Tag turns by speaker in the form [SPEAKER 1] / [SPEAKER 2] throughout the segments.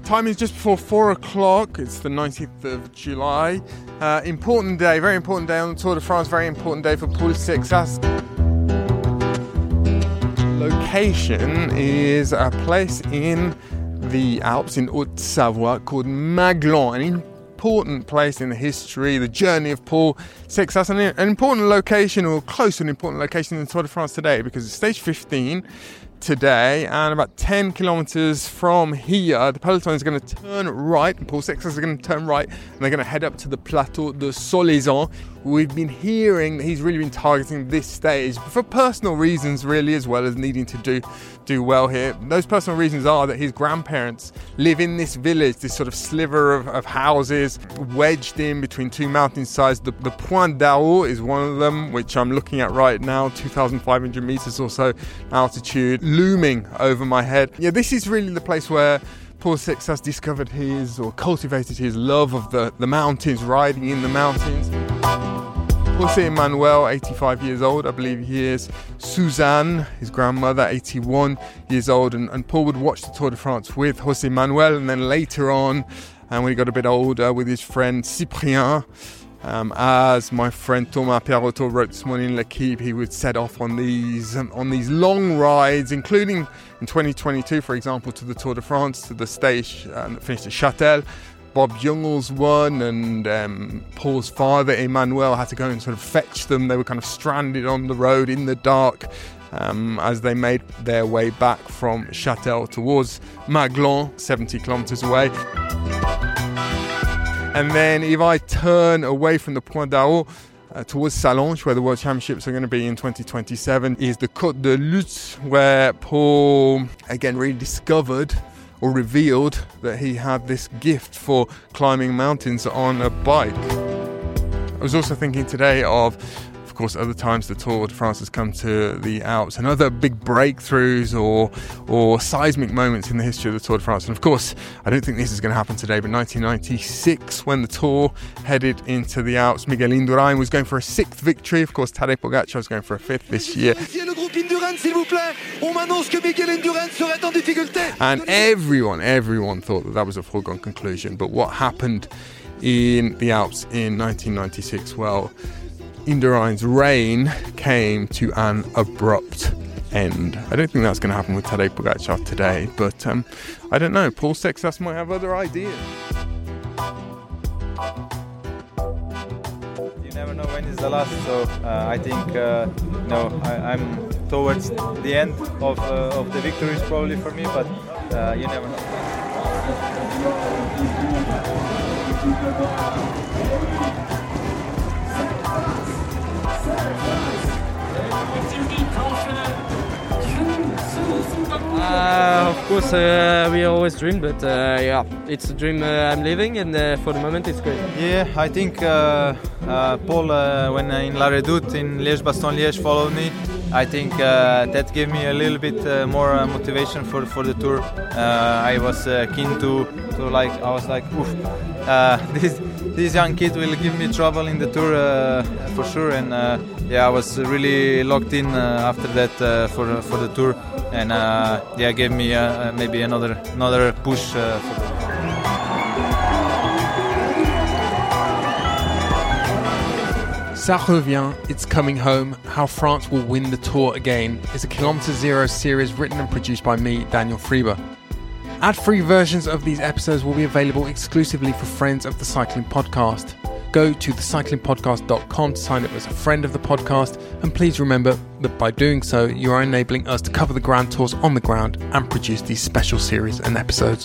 [SPEAKER 1] Time is just before 4 o'clock. It's the 19th of July. Important day, very important day on the Tour de France. Very important day for Paul Sexas. Location is a place in the Alps in Haute-Savoie called Maglans, an important place in the history, the journey of Paul Sexas, and an important location, or close to an important location in the Tour de France today, because it's stage 15 today, and about 10 kilometers from here, the peloton is going to turn right, and Paul Sexas is going to turn right, and they're going to head up to the Plateau de Solaizan. We've been hearing that he's really been targeting this stage for personal reasons, really, as well as needing to do well here. Those personal reasons are that his grandparents live in this village, this sort of sliver of houses wedged in between two mountainsides. The Pointe d'Arreux is one of them, which I'm looking at right now, 2,500 meters or so altitude, looming over my head. Yeah, this is really the place where Paul Sexas discovered or cultivated his love of the mountains, riding in the mountains. José Emmanuel, 85 years old, I believe he is. Suzanne, his grandmother, 81 years old. And Paul would watch the Tour de France with José Emmanuel, and then later on, and when he got a bit older, with his friend Cyprien. As my friend Thomas Perrotot wrote this morning in L'Equipe, he would set off on these long rides, including in 2022, for example, to the Tour de France, to the stage that finished at Châtel. Bob Jungels won, and Paul's father, Emmanuel, had to go and sort of fetch them. They were kind of stranded on the road in the dark as they made their way back from Châtel towards Maglans, 70 kilometers away. And then if I turn away from the Pointe d'Arreux towards Sallanches, where the World Championships are going to be in 2027, is the Côte de Lutz, where Paul, again, really discovered or revealed that he had this gift for climbing mountains on a bike. I was also thinking today of course, other times the Tour de France has come to the Alps, and other big breakthroughs or seismic moments in the history of the Tour de France. And of course, I don't think this is going to happen today, but 1996, when the Tour headed into the Alps, Miguel Indurain was going for a 6th victory. Of course, Tadej Pogacar was going for a 5th this year. And everyone thought that was a foregone conclusion. But what happened in the Alps in 1996? Well, Indurain's reign came to an abrupt end. I don't think that's going to happen with Tadej Pogacar today, but I don't know. Paul Sexas might have other ideas.
[SPEAKER 2] You never know when is the last, so I think I'm towards the end of the victories probably for me, but you never know.
[SPEAKER 3] Of course, we always dream, but it's a dream I'm living, and for the moment it's great.
[SPEAKER 2] Yeah, I think Paul, when in La Redoute in Liège-Bastogne-Liège followed me, I think that gave me a little bit more motivation for the tour. I was keen to I was like, oof, this young kid will give me trouble in the tour for sure, and I was really locked in after that for the tour, and gave me maybe another push for the.
[SPEAKER 1] Ça revient, it's coming home. How France will win the Tour again is a Kilometre Zero series written and produced by me, Daniel Frieber. Ad-free versions of these episodes will be available exclusively for friends of the Cycling Podcast. Go to thecyclingpodcast.com to sign up as a friend of the podcast, and please remember that by doing so, you are enabling us to cover the Grand Tours on the ground and produce these special series and episodes.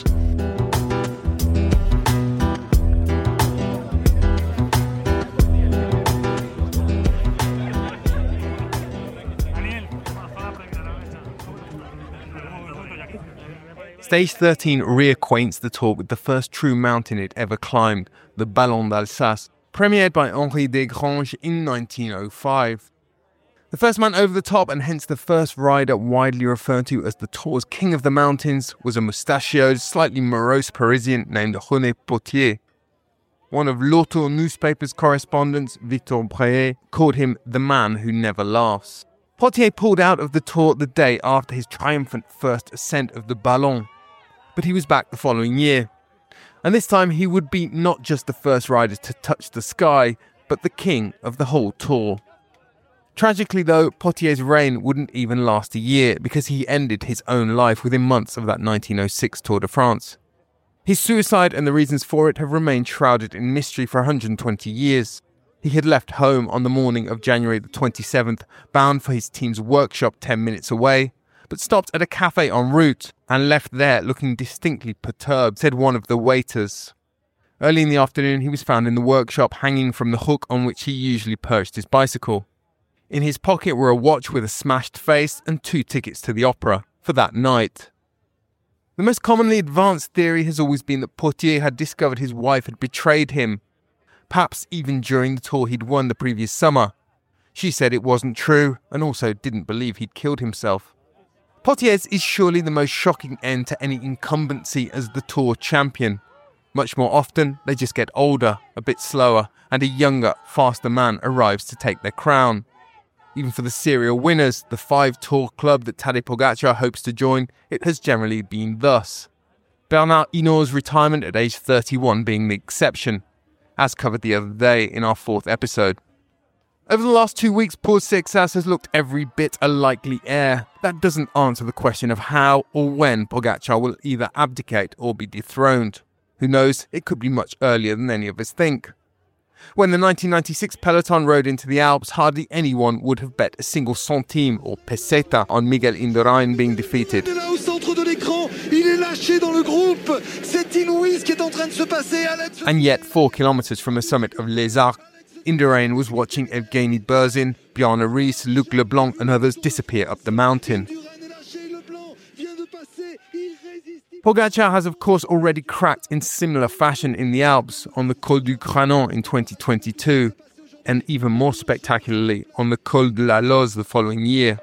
[SPEAKER 1] Stage 13 reacquaints the Tour with the first true mountain it ever climbed, the Ballon d'Alsace, premiered by Henri Desgranges in 1905. The first man over the top, and hence the first rider widely referred to as the Tour's King of the Mountains, was a mustachioed, slightly morose Parisian named René Potier. One of L'Auto newspaper's correspondents, Victor Breillet, called him the man who never laughs. Potier pulled out of the Tour the day after his triumphant first ascent of the Ballon, but he was back the following year. And this time he would be not just the first rider to touch the sky, but the king of the whole Tour. Tragically though, Pothier's reign wouldn't even last a year because he ended his own life within months of that 1906 Tour de France. His suicide and the reasons for it have remained shrouded in mystery for 120 years. He had left home on the morning of January the 27th, bound for his team's workshop 10 minutes away, but stopped at a cafe en route and left there looking distinctly perturbed, said one of the waiters. Early in the afternoon, he was found in the workshop hanging from the hook on which he usually perched his bicycle. In his pocket were a watch with a smashed face and 2 tickets to the opera for that night. The most commonly advanced theory has always been that Pothier had discovered his wife had betrayed him, perhaps even during the tour he'd won the previous summer. She said it wasn't true and also didn't believe he'd killed himself. Pothier's is surely the most shocking end to any incumbency as the Tour champion. Much more often, they just get older, a bit slower, and a younger, faster man arrives to take their crown. Even for the serial winners, the 5-tour club that Tadej Pogačar hopes to join, it has generally been thus. Bernard Hinault's retirement at age 31 being the exception, as covered the other day in our 4th episode. Over the last 2 weeks, Paul Seixas has looked every bit a likely heir. That doesn't answer the question of how or when Pogačar will either abdicate or be dethroned. Who knows, it could be much earlier than any of us think. When the 1996 peloton rode into the Alps, hardly anyone would have bet a single centime or peseta on Miguel Indurain being defeated. And yet, 4 kilometers from the summit of Les Arcs, Indurain was watching Evgeny Berzin, Bjarne Riis, Luc Leblanc and others disappear up the mountain. Pogačar has of course already cracked in similar fashion in the Alps on the Col du Granon in 2022 and even more spectacularly on the Col de la Loze the following year.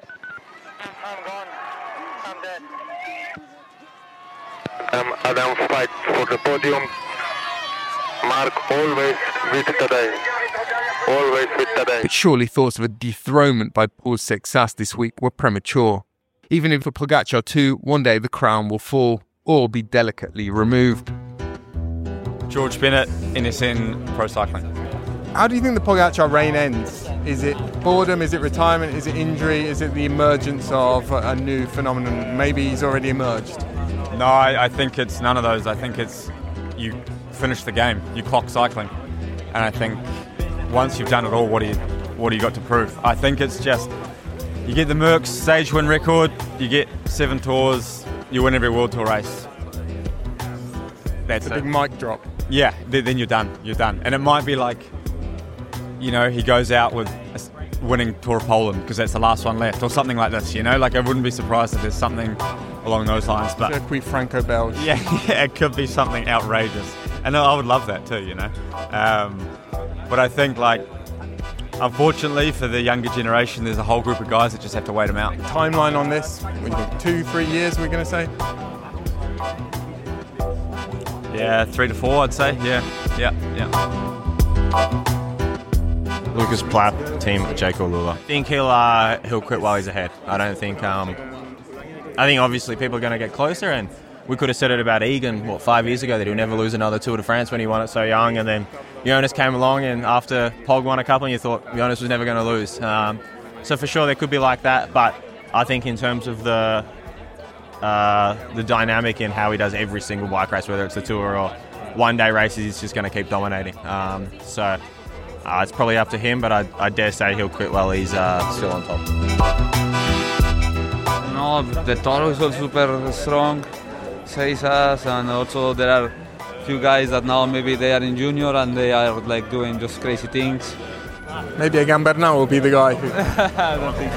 [SPEAKER 4] Adam fight for the podium. Mark always with Tadej. Always with Tadej.
[SPEAKER 1] But surely thoughts of a dethronement by Paul Seixas this week were premature. Even if for Pogačar too, one day the crown will fall or be delicately removed.
[SPEAKER 5] George Bennett, NSN Pro Cycling.
[SPEAKER 1] How do you think the Pogačar reign ends? Is it boredom? Is it retirement? Is it injury? Is it the emergence of a new phenomenon? Maybe he's already emerged.
[SPEAKER 5] No, I think it's none of those. I think it's you finish the game, you clock cycling. And I think once you've done it all, what do you got to prove? I think it's just you get the Merckx stage win record, you get 7 tours, you win every World Tour race. That's
[SPEAKER 1] a
[SPEAKER 5] it.
[SPEAKER 1] big mic drop.
[SPEAKER 5] Yeah, then you're done. You're done. And it might be like, he goes out with winning Tour of Poland because that's the last one left or something like this, Like I wouldn't be surprised if there's something along those lines. But
[SPEAKER 1] Circuit Franco-Belge.
[SPEAKER 5] Yeah, it could be something outrageous. And I would love that too, But I think, unfortunately for the younger generation, there's a whole group of guys that just have to wait them out.
[SPEAKER 1] Timeline on this? 2-3 years, we're going to say?
[SPEAKER 5] Yeah, 3 to 4, I'd say. Yeah.
[SPEAKER 6] Lucas Plapp, team Jayco Lula. I think he'll quit while he's ahead. I don't think. I think obviously people are going to get closer, and we could have said it about Egan 5 years ago that he'll never lose another Tour de France when he won it so young, and then Jonas came along, and after Pog won a couple, and you thought Jonas was never going to lose. So for sure there could be like that, but I think in terms of the dynamic in how he does every single bike race, whether it's the Tour or one-day races, he's just going to keep dominating. So it's probably up to him, but I dare say he'll quit while he's still on top.
[SPEAKER 7] No, the Toro is also super strong, Seixas, and also there are few guys that now maybe they are in junior and they are doing just crazy things.
[SPEAKER 1] Maybe Egan Bernal will be the guy who...
[SPEAKER 7] I don't think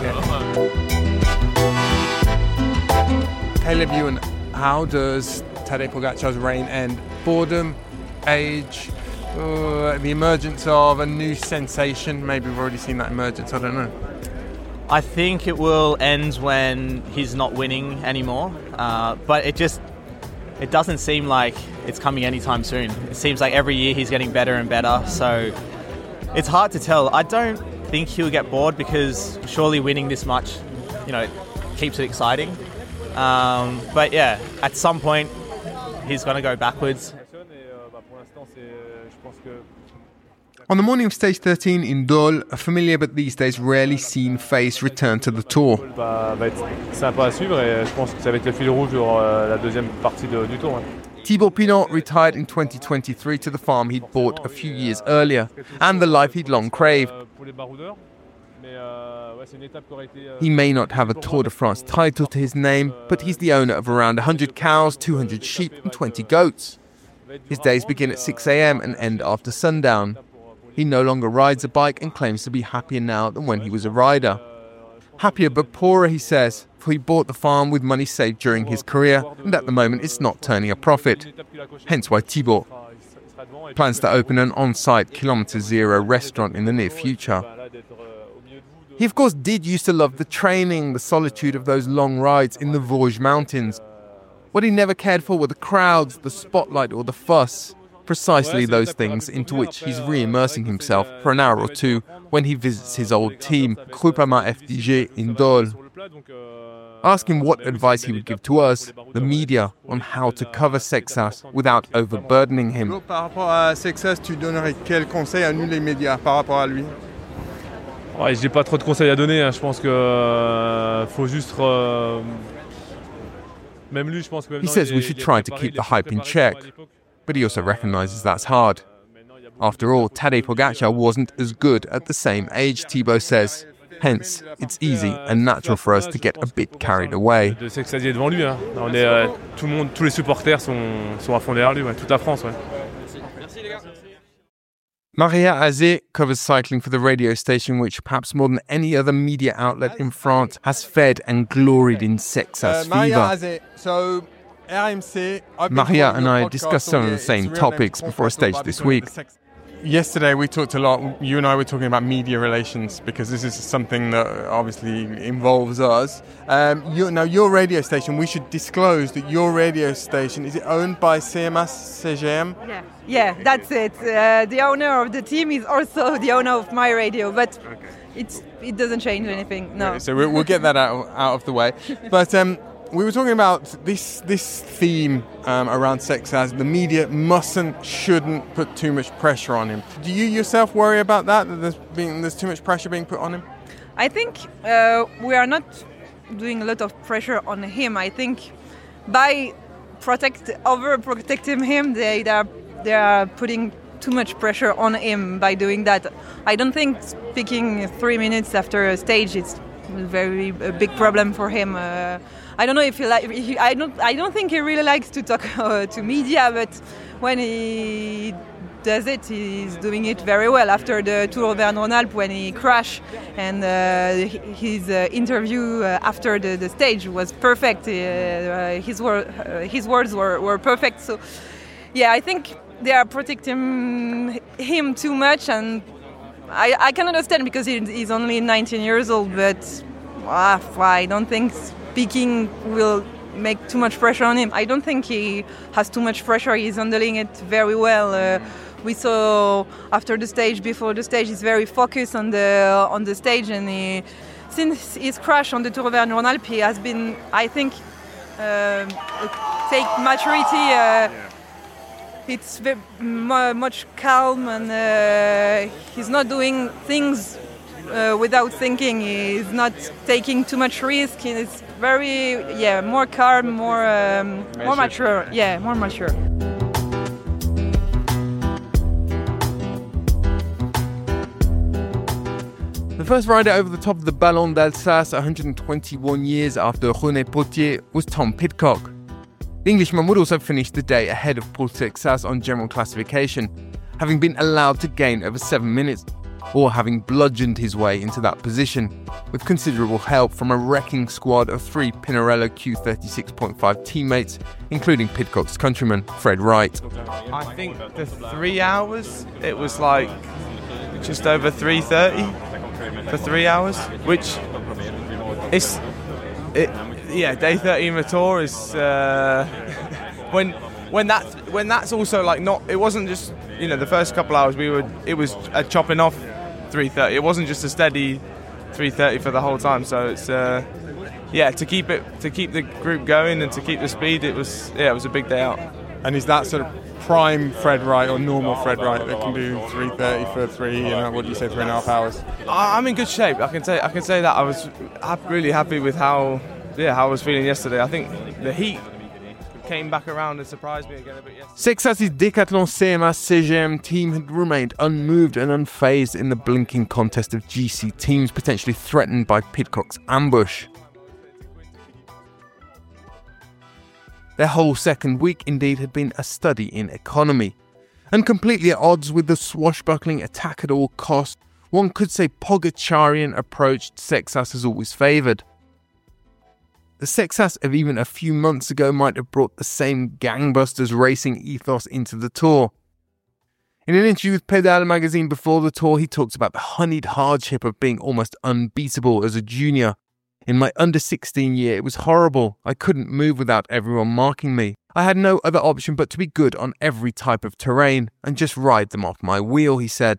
[SPEAKER 7] so.
[SPEAKER 1] Caleb Ewan, how does Tadej Pogačar's reign end? Boredom, age, the emergence of a new sensation? Maybe we've already seen that emergence, I don't know.
[SPEAKER 8] I think it will end when he's not winning anymore, but it doesn't seem like it's coming anytime soon. It seems like every year he's getting better and better, so it's hard to tell. I don't think he'll get bored because surely winning this much, keeps it exciting. But yeah, at some point he's going to go backwards.
[SPEAKER 1] On the morning of stage 13 in Dole, a familiar but these days rarely seen face returned to the tour. Thibaut Pinot retired in 2023 to the farm he'd bought a few years earlier and the life he'd long craved. He may not have a Tour de France title to his name, but he's the owner of around 100 cows, 200 sheep and 20 goats. His days begin at 6 a.m. and end after sundown. He no longer rides a bike and claims to be happier now than when he was a rider. Happier but poorer, he says, for he bought the farm with money saved during his career and at the moment it's not turning a profit. Hence why Thibaut plans to open an on-site Kilometre Zero restaurant in the near future. He of course did used to love the training, the solitude of those long rides in the Vosges mountains. What he never cared for were the crowds, the spotlight or the fuss. Precisely those things into which he's re-immersing himself for an hour or two when he visits his old team, Groupama FDJ in Dole. Ask him what advice he would give to us, the media, on how to cover Sexas without overburdening him.
[SPEAKER 9] Par rapport à Sexas, tu donnerais quel conseil à nous les médias par rapport à lui?
[SPEAKER 10] Ouais, j'ai pas trop de conseils à donner, hein. Je pense que faut juste même lui, je pense que
[SPEAKER 1] He says we should try to keep the hype in check, but he also recognises that's hard. After all, Tadej Pogacar wasn't as good at the same age, Thibaut says. Hence, it's easy and natural for us to get a bit carried away.
[SPEAKER 10] De Sexasier devant lui, hein. On est tout le monde, tous les supporters sont à fond derrière lui, ouais, toute la France, ouais.
[SPEAKER 1] Maria Azé covers cycling for the radio station which, perhaps more than any other media outlet in France, has fed and gloried in Sexas fever.
[SPEAKER 9] So RMC,
[SPEAKER 1] Maria and I discussed some of the same topics before a stage this week.
[SPEAKER 9] Yesterday we talked a lot, you and I were talking about media relations because this is something that obviously involves us. Your radio station, we should disclose that your radio station, is it owned by CMA CGM?
[SPEAKER 11] Yeah, that's it. The owner of the team is also the owner of my radio, but it doesn't change anything, no.
[SPEAKER 9] Okay, so we'll get that out of the way. But we were talking about this theme around Sexas. The media shouldn't put too much pressure on him. Do you yourself worry about that there's too much pressure being put on him?
[SPEAKER 11] I think we are not doing a lot of pressure on him. I think by overprotecting him, they are putting too much pressure on him by doing that. I don't think speaking 3 minutes after a stage is a big problem for him. I don't know if I don't think he really likes to talk to media, but when he does it, he's doing it very well. After the Tour of Auvergne-Rhône-Alpes, when he crashed, and his interview after the stage was perfect. His words were perfect. So, yeah, I think they are protecting him too much, and I can understand because he's only 19 years old, but I don't think speaking will make too much pressure on him. I don't think he has too much pressure. He's handling it very well. We saw after the stage, before the stage, he's very focused on the stage, and since his crash on the Tour of Auvergne-Rhône-Alpes, he has been, I think, take maturity. It's very, much calm, and he's not doing things without thinking. He's not taking too much risk. He's very, more calm, more mature. Yeah, more mature.
[SPEAKER 1] The first rider over the top of the Ballon d'Alsace 121 years after René Potier was Tom Pidcock. The Englishman would also finish the day ahead of Paul Sexas on general classification, having been allowed to gain over 7 minutes, or having bludgeoned his way into that position, with considerable help from a wrecking squad of 3 Pinarello Q36.5 teammates, including Pidcock's countryman, Fred Wright.
[SPEAKER 12] I think the 3 hours, it was like just over 3:30 for 3 hours, which day 30 in the Tour is when that's also like not, it wasn't just, the first couple hours it was a chopping off 3:30. It wasn't just a steady 3:30 for the whole time. So it's to keep the group going and to keep the speed, it was a big day out.
[SPEAKER 1] And is that sort of prime Fred Wright or normal Fred Wright that can do 3:30 for 3.5 hours?
[SPEAKER 12] I'm in good shape. I can say that I was really happy with how I was feeling yesterday. I think the heat came back around and surprised me again a bit yesterday.
[SPEAKER 1] Sexas' Decathlon CMA CGM team had remained unmoved and unfazed in the blinking contest of GC teams potentially threatened by Pidcock's ambush. Their whole second week indeed had been a study in economy. And completely at odds with the swashbuckling attack at all costs, one could say Pogacharian approach Sexas has always favoured. The Sexas of even a few months ago might have brought the same gangbusters racing ethos into the Tour. In an interview with Pedal magazine before the Tour, he talks about the honeyed hardship of being almost unbeatable as a junior. In my under-16 year, it was horrible. I couldn't move without everyone marking me. I had no other option but to be good on every type of terrain and just ride them off my wheel, he said.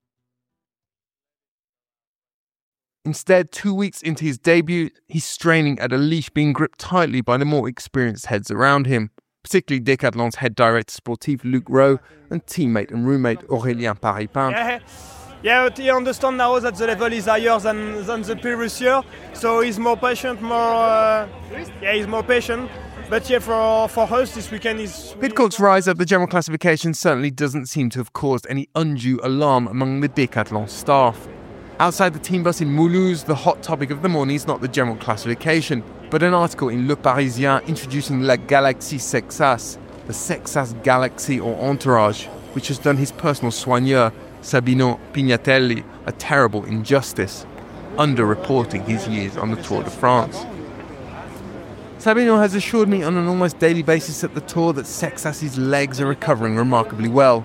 [SPEAKER 1] Instead, 2 weeks into his debut, he's straining at a leash being gripped tightly by the more experienced heads around him, particularly Decathlon's head director sportif Luc Rowe and teammate and roommate Aurélien Paripin.
[SPEAKER 13] Yeah, but he understands now that the level is higher than the previous year, so he's more patient, he's more patient. But yeah, for us this weekend is...
[SPEAKER 1] Pidcock's rise up the general classification certainly doesn't seem to have caused any undue alarm among the Decathlon staff. Outside the team bus in Mulhouse, the hot topic of the morning is not the general classification, but an article in Le Parisien introducing La Galaxie Sexas, the Sexas Galaxy or Entourage, which has done his personal soigneur, Sabino Pignatelli, a terrible injustice, underreporting his years on the Tour de France. Sabino has assured me on an almost daily basis at the Tour that Sexas' legs are recovering remarkably well.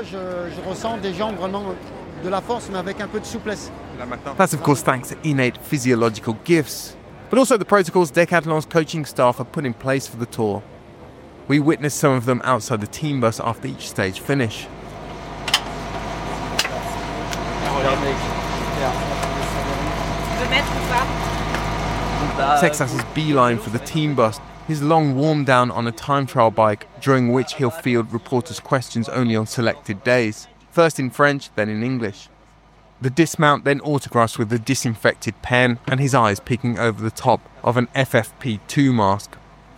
[SPEAKER 1] That's of course thanks to innate physiological gifts, but also the protocols Decathlon's coaching staff have put in place for the Tour. We witnessed some of them outside the team bus after each stage finish. Sexas' beeline for the team bus, his long warm down on a time trial bike, during which he'll field reporters' questions only on selected days, first in French, then in English. The dismount then autographs with a disinfected pen and his eyes peeking over the top of an FFP2 mask.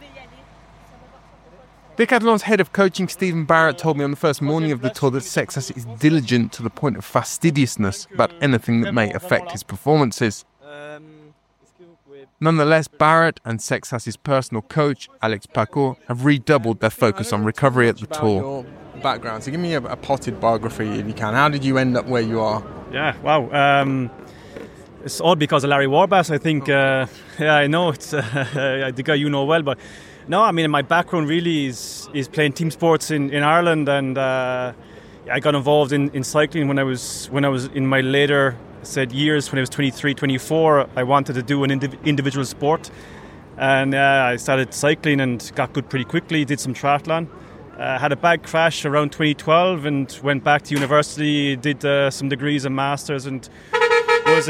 [SPEAKER 1] Decathlon's head of coaching Stephen Barrett told me on the first morning of the Tour that Sexas is diligent to the point of fastidiousness about anything that may affect his performances. Nonetheless, Barrett and Sexas' personal coach, Alex Paco, have redoubled their focus on recovery at the Tour. Background, so give me a potted biography if you can. How did you end up where you are?
[SPEAKER 14] Yeah, wow. It's all because of Larry Warbasse, I think. I know, it's the guy you know well, but no, I mean, my background really is playing team sports in Ireland, and I got involved in cycling when I was in my later years. When I was 23, 24, I wanted to do an individual sport, and I started cycling and got good pretty quickly, did some triathlon. Had a bad crash around 2012 and went back to university, did some degrees and masters, and was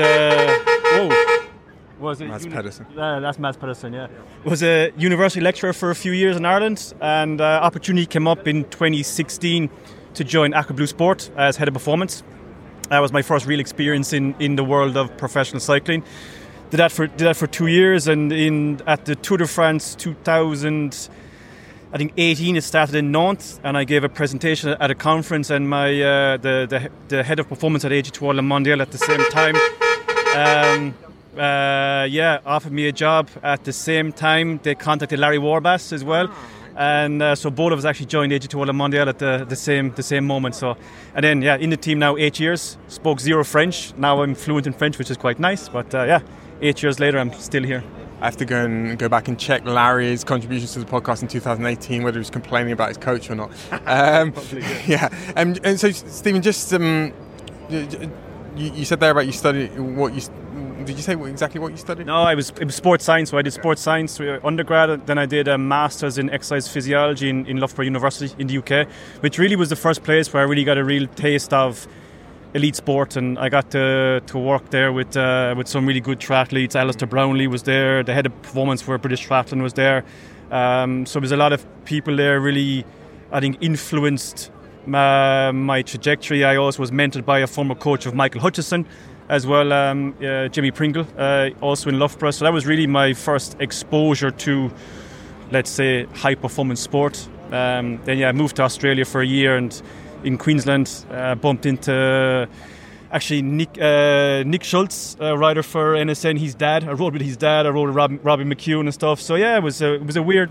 [SPEAKER 1] Mads Pedersen.
[SPEAKER 14] That's Mads Pedersen, yeah. Was a university lecturer for a few years in Ireland, and opportunity came up in 2016 to join Aqua Blue Sport as head of performance. That was my first real experience in the world of professional cycling. Did that for 2 years, and at the Tour de France 2018 it started in Nantes, and I gave a presentation at a conference, and my the head of performance at AG2R Le Mondial at the same time offered me a job at the same time. They contacted Larry Warbasse as well, and so both of us actually joined AG2R Le Mondial at the same moment. So, and then in the team now 8 years. Spoke zero French. Now I'm fluent in French, which is quite nice. But 8 years later, I'm still here.
[SPEAKER 1] I have to go back and check Larry's contributions to the podcast in 2018, whether he was complaining about his coach or not. Yeah. And so, Stephen, just you said there about you studied what you. Did you say exactly what you studied?
[SPEAKER 14] No, it was sports science. So I did sports science undergrad. Then I did a master's in exercise physiology in Loughborough University in the UK, which really was the first place where I really got a real taste of elite sport, and I got to work there with some really good triathletes. Alistair Brownlee was there. The head of performance for British Triathlon was there. So there's a lot of people there really I think influenced my trajectory. I also was mentored by a former coach of Michael Hutchison as well, Jimmy Pringle, also in Loughborough. So that was really my first exposure to, let's say, high-performance sport. Then I moved to Australia for a year, and in Queensland bumped into actually Nick Schultz, writer for NSN. His dad. I rode with his dad. I rode with Robbie McEwen and stuff. So yeah, it was a weird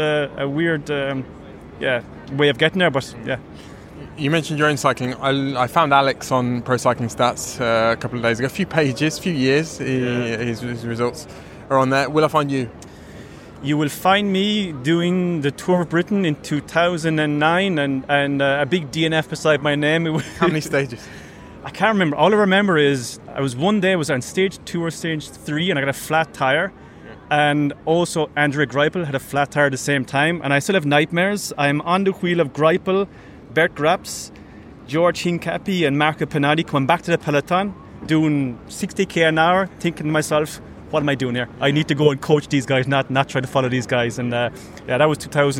[SPEAKER 14] way of getting there. But yeah.
[SPEAKER 1] You mentioned your own cycling. I found Alex on Pro Cycling Stats a couple of days ago. A few pages, a few years. His results are on there. Will I find you?
[SPEAKER 14] You will find me doing the Tour of Britain in 2009 and a big DNF beside my name.
[SPEAKER 1] How many stages?
[SPEAKER 14] I can't remember. All I remember is I was on stage 2 or stage 3 and I got a flat tyre. And also Andrea Greipel had a flat tyre at the same time. And I still have nightmares. I'm on the wheel of Greipel, Bert Graps, George Hincapie and Marco Pinardi coming back to the peloton, doing 60k an hour, thinking to myself, what am I doing here? I need to go and coach these guys, not try to follow these guys. And that was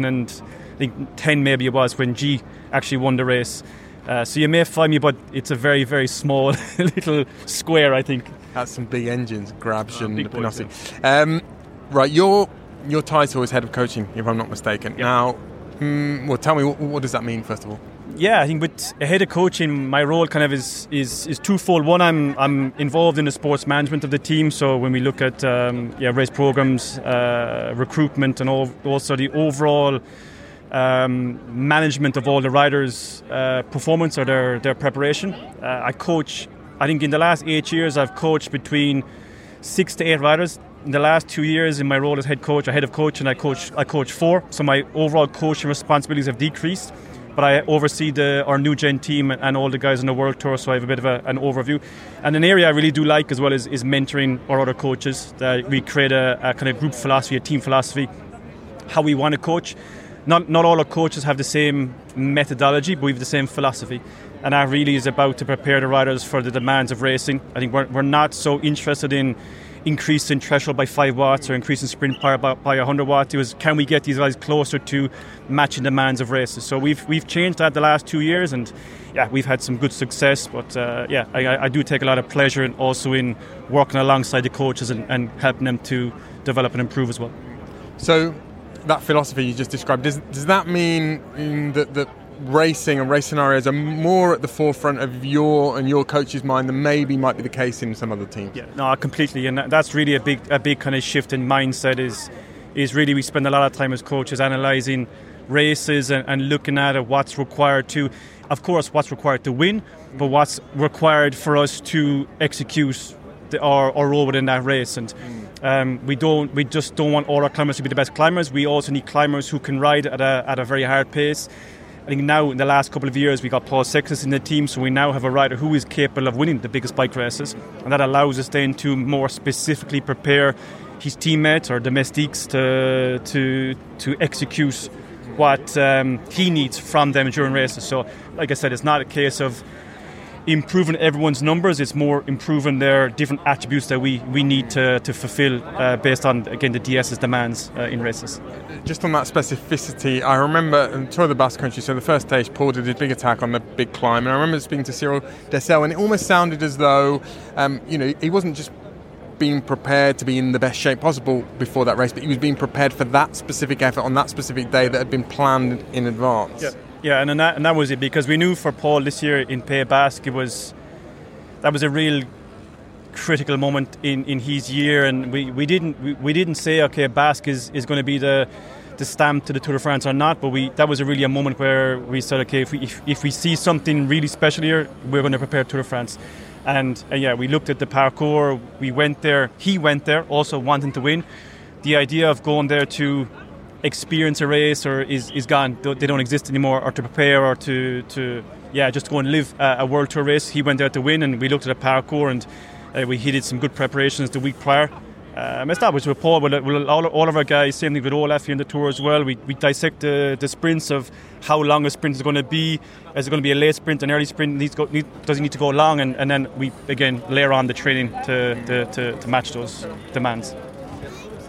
[SPEAKER 14] 2010 maybe it was, when G actually won the race. So you may find me, but it's a very, very small little square, I think.
[SPEAKER 1] That's some big engines, Grabs and Pinardi. Right, your title is head of coaching, if I'm not mistaken.
[SPEAKER 14] Yep.
[SPEAKER 1] Now, well, tell me, what does that mean, first of all?
[SPEAKER 14] Yeah, I think with a head of coaching, my role kind of is twofold. One, I'm involved in the sports management of the team. So when we look at race programs, recruitment, and also the overall management of all the riders' performance or their preparation. I coach. I think in the last 8 years, I've coached between 6 to 8 riders. In the last 2 years, in my role as head coach, or head of coach, and I coach 4. So my overall coaching responsibilities have decreased. But I oversee our new gen team and all the guys on the World Tour, so I have a bit of an overview. And an area I really do like as well is mentoring our other coaches. We create a kind of group philosophy, a team philosophy, how we want to coach. Not all our coaches have the same methodology, but we have the same philosophy. And that really is about to prepare the riders for the demands of racing. I think we're not so interested in increasing threshold by 5 watts or increasing sprint power by 100 watts. It was, can we get these guys closer to matching demands of races? So we've changed that the last 2 years, and we've had some good success. But I do take a lot of pleasure in also in working alongside the coaches and helping them to develop and improve as well.
[SPEAKER 1] So that philosophy you just described, does that mean that racing and race scenarios are more at the forefront of your coach's mind than maybe might be the case in some other teams?
[SPEAKER 14] Yeah, no, completely, and that's really a big kind of shift in mindset. Is really we spend a lot of time as coaches analysing races and looking at what's required to, of course, what's required to win, but what's required for us to execute our role within that race. And we just don't want all our climbers to be the best climbers. We also need climbers who can ride at a very hard pace. I think now in the last couple of years we got Paul Sextus in the team, so we now have a rider who is capable of winning the biggest bike races, and that allows us then to more specifically prepare his teammates or domestiques to execute what he needs from them during races. So like I said, it's not a case of improving everyone's numbers, it's more improving their different attributes that we need to fulfill based on, again, the DS's demands in races.
[SPEAKER 1] Just on that specificity, I remember in Tour of the Basque Country, so the first stage, Paul did his big attack on the big climb, and I remember speaking to Cyril Dessel, and it almost sounded as though he wasn't just being prepared to be in the best shape possible before that race, but he was being prepared for that specific effort on that specific day that had been planned in advance.
[SPEAKER 14] Yeah, and that was it, because we knew for Paul this year in Pays Basque that was a real critical moment in his year, and we didn't say, okay, Basque is going to be the stamp to the Tour de France or not, but that was really a moment where we said, okay, if we see something really special here, we're going to prepare Tour de France. And we looked at the parcours, we went there, he went there also wanting to win. The idea of going there to experience a race or is gone. They don't exist anymore, or to prepare, or to just go and live a World Tour race. He went there to win, and we looked at a parcours, and he did some good preparations the week prior. Established with Paul, with all of our guys, same thing with Olaf here in the Tour as well. We dissect the sprints of how long a sprint is going to be. Is it going to be a late sprint, an early sprint? Does it need to go long? And then we again layer on the training to match those demands.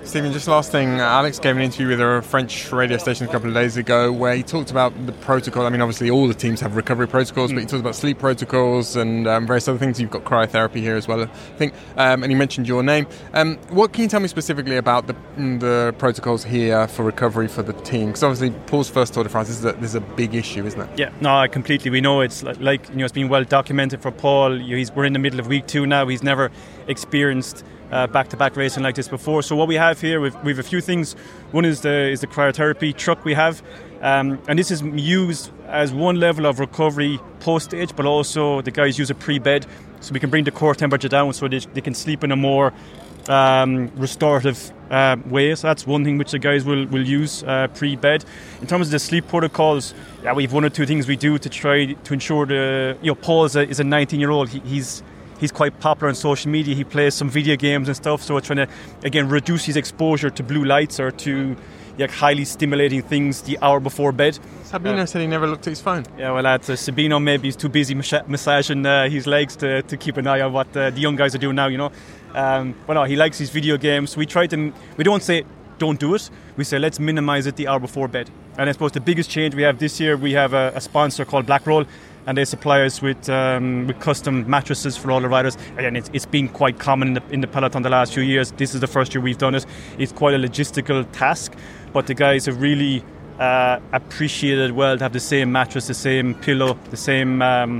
[SPEAKER 1] Stephen, just last thing, Alex gave an interview with a French radio station a couple of days ago where he talked about the protocol. I mean, obviously all the teams have recovery protocols, but he talked about sleep protocols and various other things. You've got cryotherapy here as well, I think, and he mentioned your name. What can you tell me specifically about the protocols here for recovery for the team? Because obviously Paul's first Tour de France, this is a big issue, isn't it?
[SPEAKER 14] Yeah, no, completely. We know it's like it's been well documented for Paul. We're in the middle of week 2 now. He's never experienced back-to-back racing like this before. So what we have here, we've a few things. One is the cryotherapy truck we have, and this is used as one level of recovery post-stage, but also the guys use a pre-bed, so we can bring the core temperature down so they can sleep in a more restorative way. So that's one thing which the guys will use pre-bed. In terms of the sleep protocols, we've 1 or 2 things we do to try to ensure Paul is a 19-year-old. He's quite popular on social media. He plays some video games and stuff, so we're trying to, again, reduce his exposure to blue lights or to highly stimulating things the hour before bed.
[SPEAKER 1] Sabino said he never looked at his phone.
[SPEAKER 14] Yeah, well, Sabino maybe he's too busy massaging his legs to keep an eye on what the young guys are doing now, But no, he likes his video games. We don't say don't do it. We say let's minimize it the hour before bed. And I suppose the biggest change we have this year, we have a sponsor called Blackroll, and they supply us with custom mattresses for all the riders. And it's been quite common in the peloton the last few years. This is the first year we've done it. It's quite a logistical task, but the guys have really appreciated well to have the same mattress, the same pillow, the same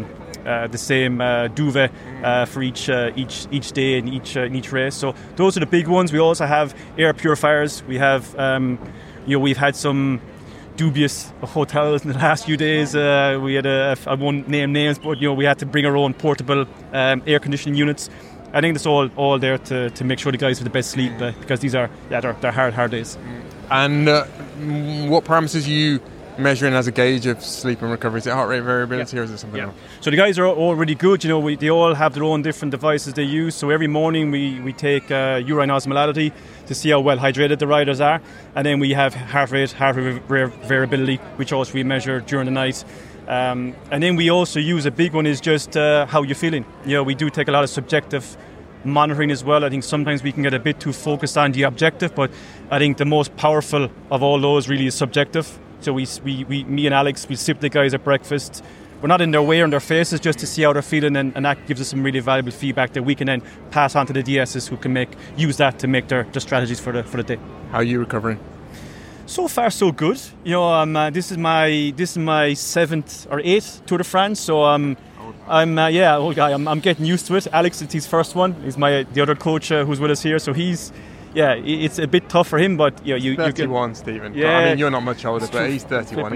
[SPEAKER 14] duvet for each day and each race. So those are the big ones. We also have air purifiers. We have we've had some dubious hotels in the last few days. We had I won't name names, but we had to bring our own portable air conditioning units. I think that's all there to make sure the guys have the best sleep because these are they're hard days.
[SPEAKER 1] And what parameters are you measuring as a gauge of sleep and recovery? Is it heart rate variability or is it something else?
[SPEAKER 14] So the guys are all really good. They all have their own different devices they use. So every morning we take urine osmolality to see how well hydrated the riders are, and then we have heart rate variability, which also we measure during the night. And then we also use a big one is just how you're feeling. We do take a lot of subjective monitoring as well. I think sometimes we can get a bit too focused on the objective, but I think the most powerful of all those really is subjective. So me and Alex, we sit the guys at breakfast. We're not in their way or in their faces just to see how they're feeling, and that gives us some really valuable feedback that we can then pass on to the DSs who can use that to make their strategies for the day.
[SPEAKER 1] How are you recovering?
[SPEAKER 14] So far, so good. This is my 7th or 8th Tour de France, so I'm old guy. I'm getting used to it. Alex, it's his first one. He's the other coach who's with us here, so it's a bit tough for him, but you
[SPEAKER 1] 31, Stephen.
[SPEAKER 14] Yeah,
[SPEAKER 1] I mean, you're not much older, but he's 31.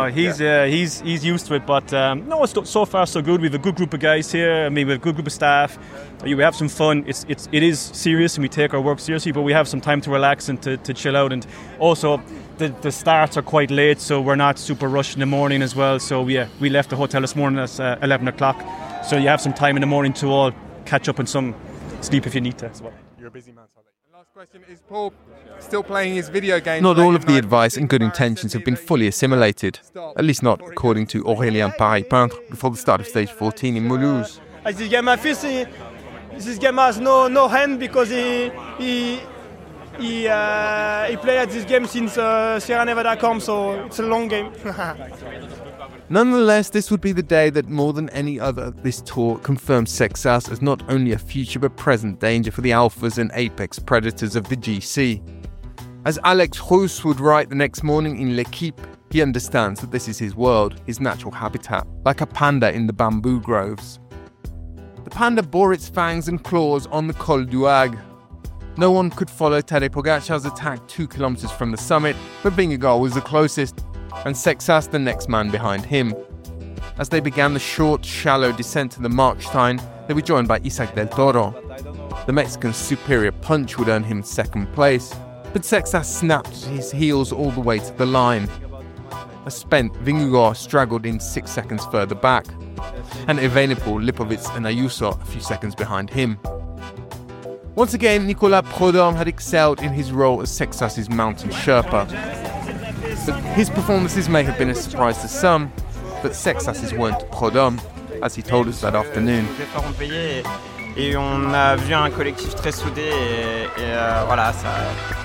[SPEAKER 14] He's used to it, but so far so good. We have a good group of guys here. I mean, we have a good group of staff. We have some fun. It is serious, and we take our work seriously, but we have some time to relax and to chill out. And also, the starts are quite late, so we're not super rushed in the morning as well. So we left the hotel this morning at 11 o'clock. So you have some time in the morning to all catch up on some sleep if you need to as well.
[SPEAKER 1] You're a busy man, Solly. Last question, is Paul still playing his video games?
[SPEAKER 15] Not all of the advice and good intentions have been fully assimilated, at least not according to Aurélien Paré-Peintre before the start of stage 14 in Mulhouse.
[SPEAKER 13] As this game I feel this game has no hand because he played at this game since Sierra Nevada camp, so it's a long game.
[SPEAKER 15] Nonetheless, this would be the day that more than any other this tour confirms Sexas as not only a future but present danger for the alphas and apex predators of the GC. As Alex Rousse would write the next morning in L'Equipe, he understands that this is his world, his natural habitat, like a panda in the bamboo groves. The panda bore its fangs and claws on the Col du Hague. No one could follow Tadej Pogacar's attack 2 kilometers from the summit, but Vingegaard was the closest, and Sexas the next man behind him. As they began the short, shallow descent to the Markstein, they were joined by Isaac Del Toro. The Mexican's superior punch would earn him second place, but Sexas snapped his heels all the way to the line. A spent Vingegaard straggled in 6 seconds further back, and Evenepoel, Lipovic and Ayuso a few seconds behind him. Once again, Nicolas Prudhomme had excelled in his role as Sexas' mountain Sherpa. But his performances may have been a surprise to some, but Sexas' weren't Prudhomme, as he told us that afternoon.
[SPEAKER 16] Et on a vu un collectif très soudé et voilà,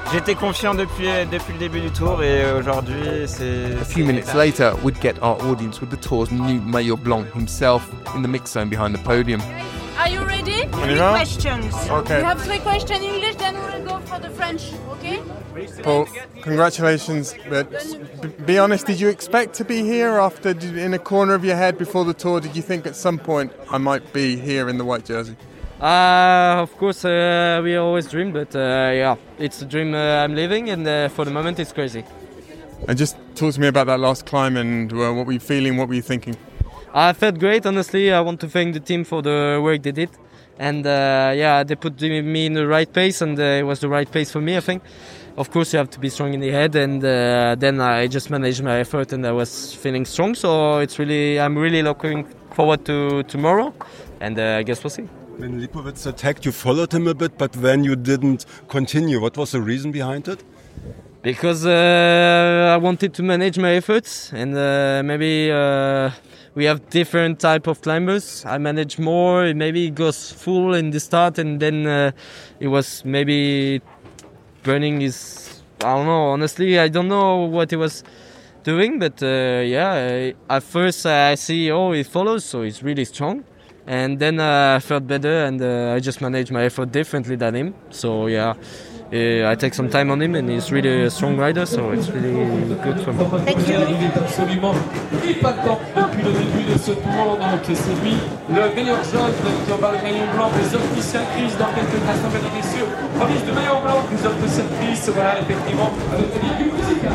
[SPEAKER 16] J'étais confiant depuis le début du tour et aujourd'hui c'est...
[SPEAKER 15] A few minutes later, we'd get our audience with the Tour's new Maillot Blanc himself in the mix zone behind the podium.
[SPEAKER 17] Are you ready? 3 questions.
[SPEAKER 1] Okay.
[SPEAKER 17] We have 3 questions in English, then we'll go for the French, okay?
[SPEAKER 1] Paul, congratulations. But be honest, did you expect to be here after, in a corner of your head before the Tour, did you think at some point I might be here in the white jersey?
[SPEAKER 3] Of course, we always dream, but yeah, it's a dream I'm living, and for the moment it's crazy.
[SPEAKER 1] And just talk to me about that last climb and what were you feeling, what were you thinking?
[SPEAKER 3] I felt great, honestly. I want to thank the team for the work they did. And yeah, they put me in the right pace, and it was the right pace for me, I think. Of course, you have to be strong in the head, and then I just managed my effort, and I was feeling strong. So I'm really looking forward to tomorrow, and I guess we'll see.
[SPEAKER 18] When Lipovets attacked, you followed him a bit, but then you didn't continue. What was the reason behind it?
[SPEAKER 3] Because I wanted to manage my efforts, and maybe we have different type of climbers. I manage more, maybe it goes full in the start, and then it was maybe burning his... I don't know, honestly, I don't know what he was doing, but yeah, at first I see, he follows, so he's really strong. And then I felt better, and I just managed my effort differently than him. So yeah, I take some time on him, and he's really a strong rider, so it's really good for me.
[SPEAKER 17] Thank you.
[SPEAKER 19] Il est absolument épatant depuis le début de ce tour. Donc c'est lui, le meilleur jaune qui bat le maillot blanc des hommes qui surprise dans quelques instants, mesdames et messieurs. Remise de maillot blanc des hommes de surprise. Voilà, effectivement, avec le véhicule musical.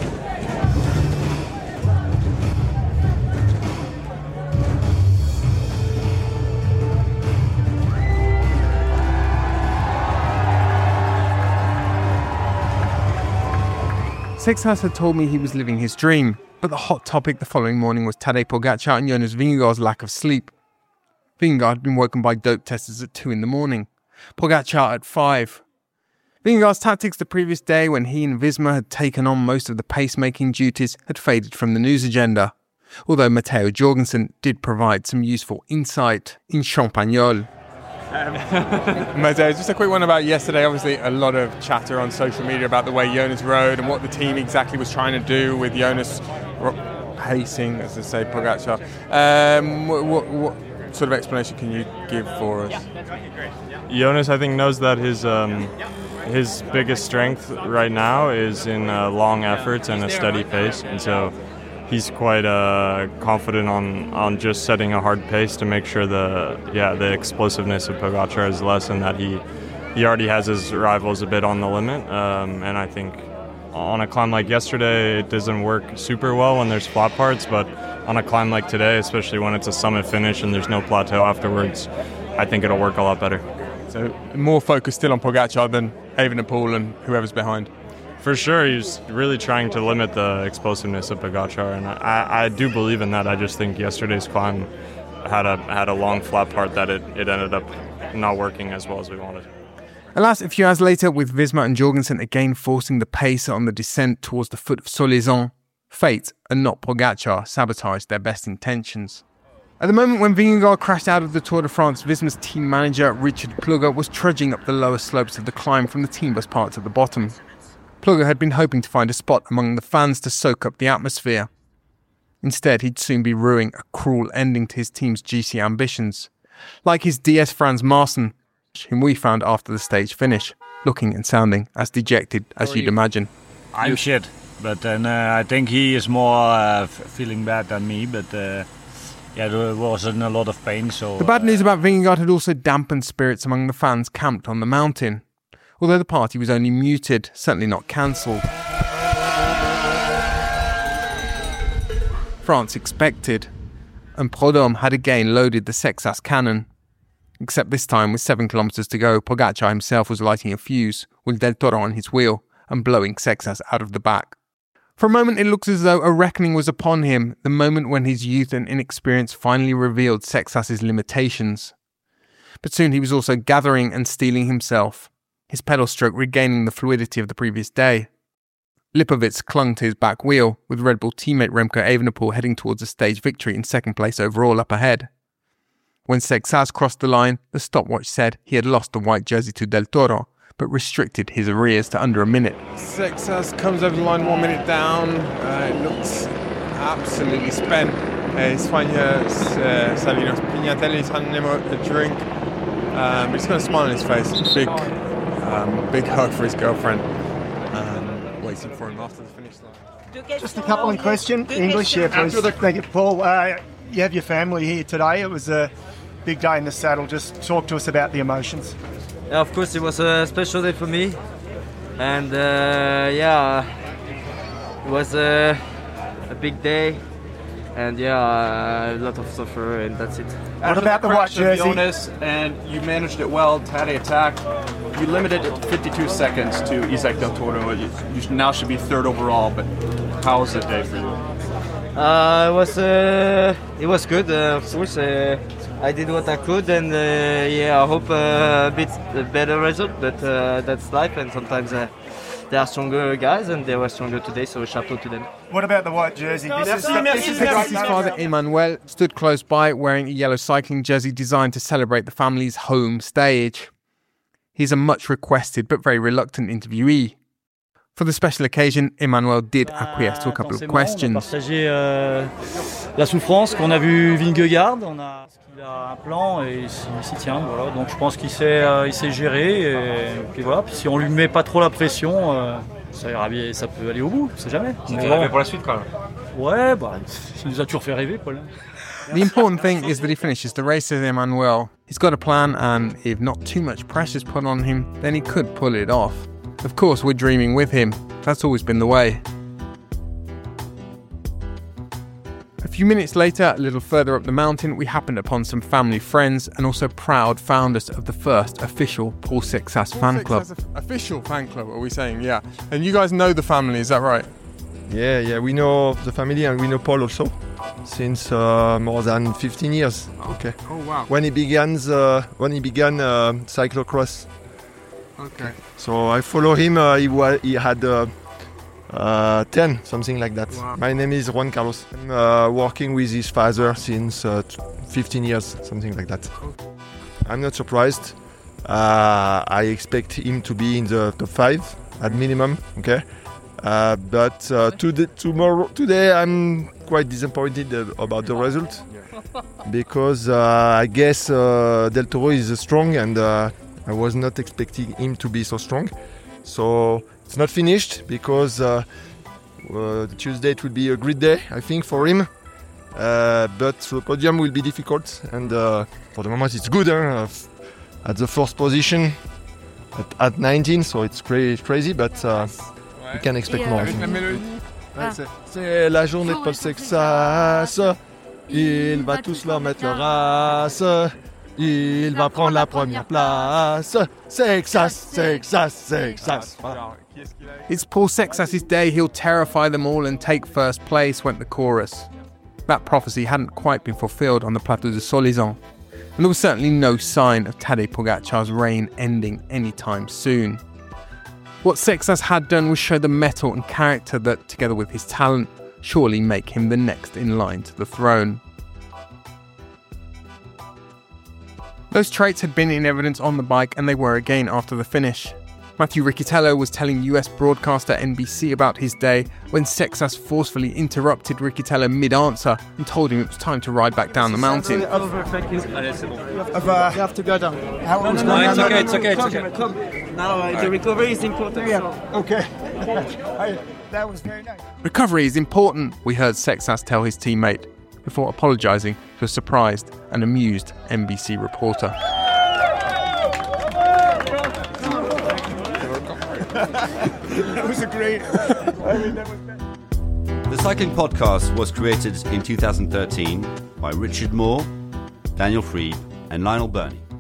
[SPEAKER 15] Sexas had told me he was living his dream, but the hot topic the following morning was Tadej Pogacar and Jonas Vingegaard's lack of sleep. Vingegaard had been woken by dope testers at 2 a.m, Pogacar at 5. Vingegaard's tactics the previous day, when he and Visma had taken on most of the pacemaking duties, had faded from the news agenda, although Matteo Jorgensen did provide some useful insight in Champagnol.
[SPEAKER 1] Matteo, just a quick one about yesterday. Obviously, a lot of chatter on social media about the way Jonas rode and what the team exactly was trying to do with Jonas pacing, as they say, Pogacar. What sort of explanation can you give for us?
[SPEAKER 5] Jonas, I think, knows that his biggest strength right now is in long efforts and a steady pace, and so he's quite confident on just setting a hard pace to make sure the explosiveness of Pogacar is less, and that he already has his rivals a bit on the limit. And I think on a climb like yesterday, it doesn't work super well when there's flat parts, but on a climb like today, especially when it's a summit finish and there's no plateau afterwards, I think it'll work a lot better.
[SPEAKER 1] So more focus still on Pogacar than Evenepoel and whoever's behind.
[SPEAKER 5] For sure, he's really trying to limit the explosiveness of Pogacar, and I do believe in that. I just think yesterday's climb had a long flat part that it ended up not working as well as we wanted.
[SPEAKER 15] Alas, a few hours later, with Visma and Jorgensen again forcing the pace on the descent towards the foot of Solaizon, fate, and not Pogacar, sabotaged their best intentions. At the moment when Vingegaard crashed out of the Tour de France, Visma's team manager, Richard Plugger, was trudging up the lower slopes of the climb from the team bus park to the bottom. Plugger had been hoping to find a spot among the fans to soak up the atmosphere. Instead, he'd soon be ruining a cruel ending to his team's GC ambitions, like his DS Franz Marsen, whom we found after the stage finish, looking and sounding as dejected as you'd imagine.
[SPEAKER 20] I'm shit, but then I think he is more feeling bad than me, but yeah, there was in a lot of pain. So
[SPEAKER 15] the bad news about Vingegaard had also dampened spirits among the fans camped on the mountain, although the party was only muted, certainly not cancelled. France expected, and Prudhomme had again loaded the Sexas cannon. Except this time, with 7 kilometres to go, Pogacar himself was lighting a fuse, with Del Toro on his wheel, and blowing Sexas out of the back. For a moment it looks as though a reckoning was upon him, the moment when his youth and inexperience finally revealed Sexas's limitations. But soon he was also gathering and steeling himself, his pedal stroke regaining the fluidity of the previous day. Lipovets clung to his back wheel, with Red Bull teammate Remco Evenepoel heading towards a stage victory in second place overall up ahead. When Sexas crossed the line, the stopwatch said he had lost the white jersey to Del Toro, but restricted his arrears to under a minute.
[SPEAKER 1] Sexas comes over the line 1 minute down. It looks absolutely spent. Soignes Savinos Pignatelli, he's handing him a drink. But he's got a smile on his face. Big hug for his girlfriend. Waiting for him after the finish line.
[SPEAKER 21] Just a couple in question. English, yeah, please. Thank you, Paul. You have your family here today. It was a big day in the saddle. Just talk to us about the emotions.
[SPEAKER 3] Yeah, of course, it was a special day for me. And it was a big day. And a lot of suffer, and that's it.
[SPEAKER 21] What about the white jersey?
[SPEAKER 22] And you managed it well. Tadej attack. You limited it to 52 seconds to Isaac Del Toro. You now should be third overall. But how was the day for you?
[SPEAKER 3] It was good. Of course, I did what I could, and I hope a bit better result. But that's life, and sometimes. They are stronger guys, and they were stronger today, so chapeau to them.
[SPEAKER 21] What about the white jersey?
[SPEAKER 15] His father, Emmanuel, stood close by wearing a yellow cycling jersey designed to celebrate the family's home stage. He's a much requested but very reluctant interviewee. For the special occasion, Emmanuel did acquiesce to a couple of questions.
[SPEAKER 14] La souffrance qu'on a vu Vingegaard, on a un plan et il s'y tient. Voilà. Donc je pense qu'il sait gérer. Et puis voilà. Puis si on lui met pas trop la pression, ça ira bien, ça peut aller au bout. On sait jamais.
[SPEAKER 22] Ça fait rêver pour la suite quand même.
[SPEAKER 14] Ouais, il nous a toujours fait rêver, Paul.
[SPEAKER 15] The important thing is that he finishes the race, says Emmanuel. He's got a plan, and if not too much pressure is put on him, then he could pull it off. Of course, we're dreaming with him. That's always been the way. A few minutes later, a little further up the mountain, we happened upon some family friends and also proud founders of the first official Paul Sexas fan club.
[SPEAKER 1] Official fan club, are we saying? Yeah. And you guys know the family, is that right?
[SPEAKER 23] Yeah, we know the family and we know Paul also since more than 15 years. Okay.
[SPEAKER 1] Oh wow.
[SPEAKER 23] When he began cyclocross.
[SPEAKER 1] Okay.
[SPEAKER 23] So I follow him. He had 10, something like that.
[SPEAKER 1] Wow.
[SPEAKER 23] My name is Juan Carlos. I'm working with his father since 15 years, something like that. I'm not surprised. I expect him to be in the top 5 at minimum. Okay. But today I'm quite disappointed about the result because I guess Del Toro is strong and I was not expecting him to be so strong. So it's not finished because Tuesday it will be a great day, I think, for him. But the podium will be difficult, and for the moment it's good at the fourth position at 19, so it's crazy, but we can expect more. C'est la journée de Paul Sexas, il va tous leur mettre leur race. Il va prendre la première place. Sexas.
[SPEAKER 15] It's Paul Sexas' day. He'll terrify them all and take first place, went the chorus. That prophecy hadn't quite been fulfilled on the Plateau de Solisant, and there was certainly no sign of Tadej Pogacar's reign ending anytime soon. What Sexas had done was show the mettle and character that, together with his talent, surely make him the next in line to the throne. Those traits had been in evidence on the bike, and they were again after the finish. Matthew Riccitello was telling US broadcaster NBC about his day when Sexas forcefully interrupted Riccitello mid-answer and told him it was time to ride back down the mountain.
[SPEAKER 21] You have to go down.
[SPEAKER 3] It's okay. Come. Now the recovery is important.
[SPEAKER 21] Yeah. Okay. That was very nice.
[SPEAKER 15] Recovery is important, we heard Sexas tell his teammate, before apologising to a surprised and amused NBC reporter.
[SPEAKER 21] That was a great...
[SPEAKER 24] The Cycling Podcast was created in 2013 by Richard Moore, Daniel Freed and Lionel Burney.